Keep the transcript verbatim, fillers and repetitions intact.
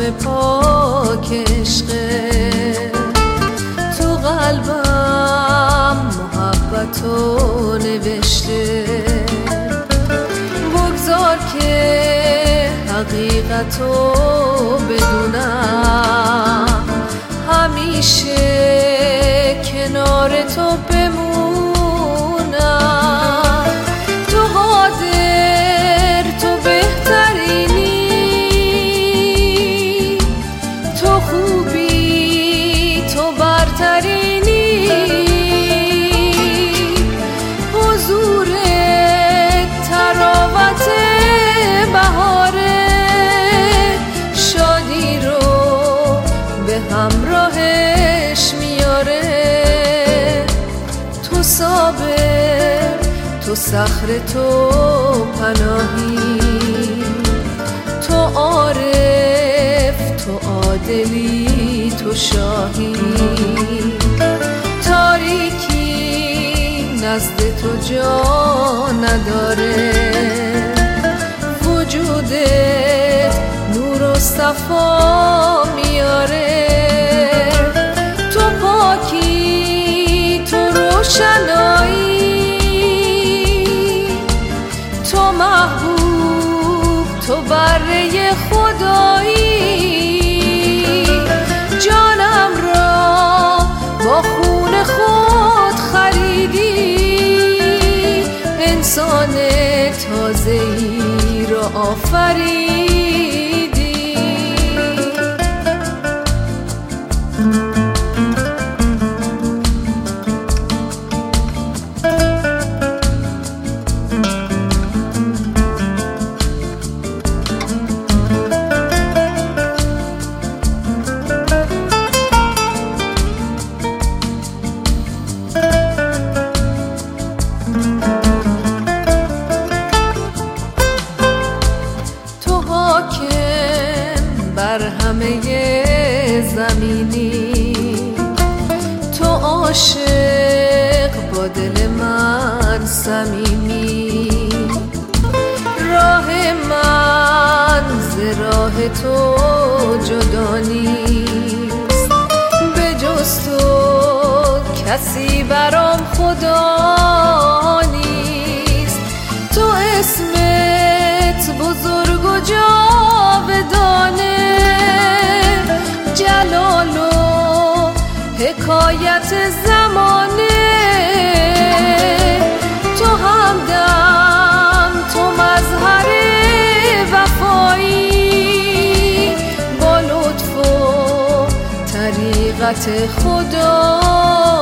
نام پاک عشقه، تو قلبم محبتو نوشته. بگذار که حقیقتو بدونم، همیشه کنار تو بمونم. تو قادر، تو بهترینی، تو خوبی، تو برترینی. حضورت تراوت بهاره، شادی رو به همراهش میاره. تو صابر، تو صخر، تو پناهی، تو عارف، تو عادلی، تو شاهی. تاریکی نزد تو جا نداره، وجودت نور و صفا میاره. تو پاکی، تو روشنایی، تو محبوب، تو بره خدایی. جانم را با خون خود خریدی، انسان تازه‌ای را آفریدی. بر همه زمینی، تو عاشق با دل من صمیمی. راه من ز راه تو جدا نیست، به جز تو کسی برام خدا نیست. تو اسمت بزرگ و جاودانه، جلال و حکایت زمانه. تو همدم، تو مظهر وفایی، با لطف و طریقت خدا